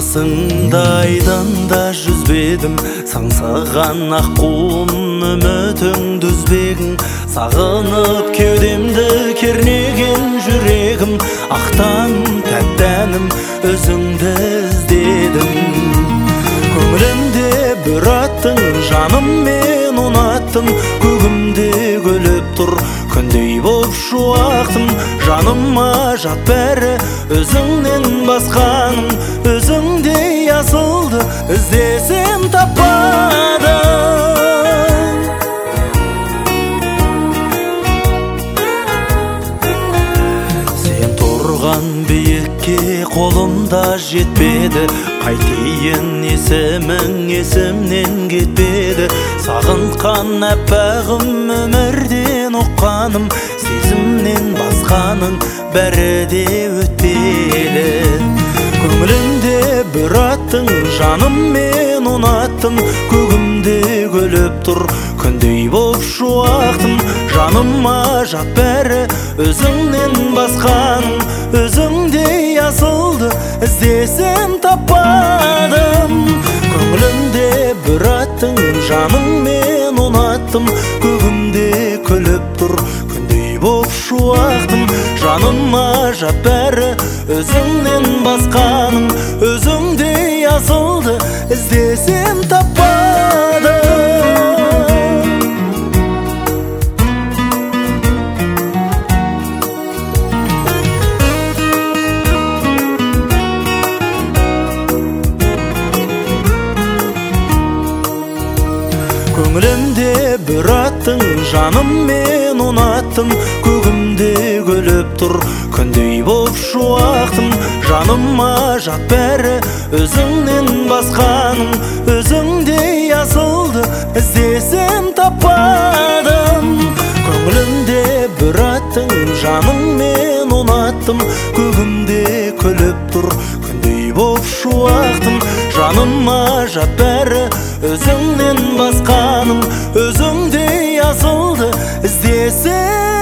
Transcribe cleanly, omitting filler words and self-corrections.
қасыңда айдында жүзбедім, саңсаған аққуым үмітіңді үзбегін. Сағынып кеудемді кернеген жүрегім, ақтан тәттәнім өзіңді іздедім. Көңілімде бір аттың, жаным мен ұнаттым, көгімде көліп тұр күндей боп шуақтым. Жаныма жат бәрі өзіңнен басқаным, өзіңдей асылды іздесем таппадым. Сен тұрған биікке қолымда жетпеді, қайтейін есімің есімнен кетпеді. Сағынтқан әппағым өмірден ұққаным, сезімнен басқаның бәрі де өтпелі. Көңілімде бір аттың, жаным мен ұнаттым, көгімде көліп тұр күндей боп шуақтым. Жаныма жат бәрі өзіңнен басқаның, өзіңдей асылды іздесем таппадым. Көңілімде бір аттың, жаным мен ұнаттым, көгімде күліп тұр күндей боп шуақтым. Жаныма жат бәрі өзіңнен басқаның, өзіңдей асылды іздесем таппадым. Көңілімде бір аттың, жаным мен ұнаттым, көгімде көліп тұр күндей боп шуақтым. Жаныма жат бәрі өзіңнен басқаның, өзіңдей асылды іздесем таппадым. Көңілімде бір аттың, жаным мен ұнаттым, көгімде көліп тұр күндей боп шуақтым. Жаныма жат бәрі өзіңнен басқаның, өзіңдей асылды іздесем